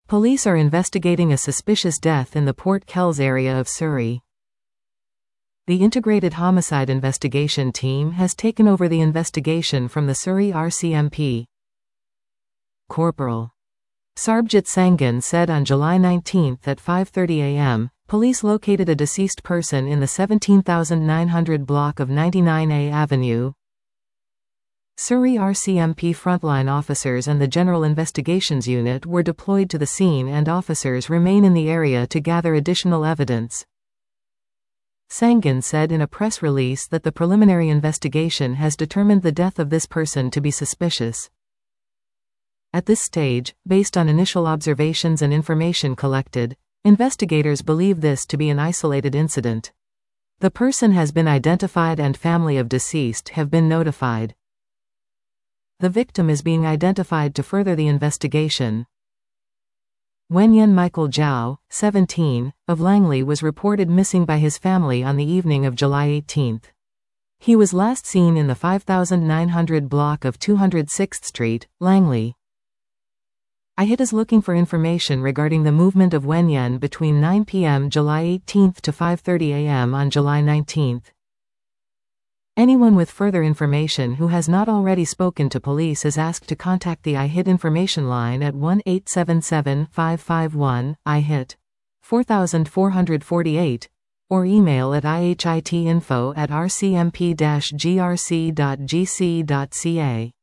Police are investigating a suspicious death in the Port Kells area of Surrey. The Integrated Homicide Investigation Team has taken over the investigation from the Surrey RCMP. Corporal Sarbjit Sangan said on July 19 at 5:30 a.m., police located a deceased person in the 17,900 block of 99A Avenue. Surrey RCMP frontline officers and the General Investigations Unit were deployed to the scene, and officers remain in the area to gather additional evidence. Sangan said in a press release that the preliminary investigation has determined the death of this person to be suspicious. At this stage, based on initial observations and information collected, investigators believe this to be an isolated incident. The person has been identified and family of deceased have been notified. The victim is being identified to further the investigation. Wenyan Michael Zhao, 17, of Langley was reported missing by his family on the evening of July 18. He was last seen in the 5,900 block of 206th Street, Langley. IHIT is looking for information regarding the movement of Wenyan between 9 p.m. July 18 to 5:30 a.m. on July 19. Anyone with further information who has not already spoken to police is asked to contact the IHIT information line at 1-877-551-IHIT 4448 or email at ihitinfo@rcmp-grc.gc.ca.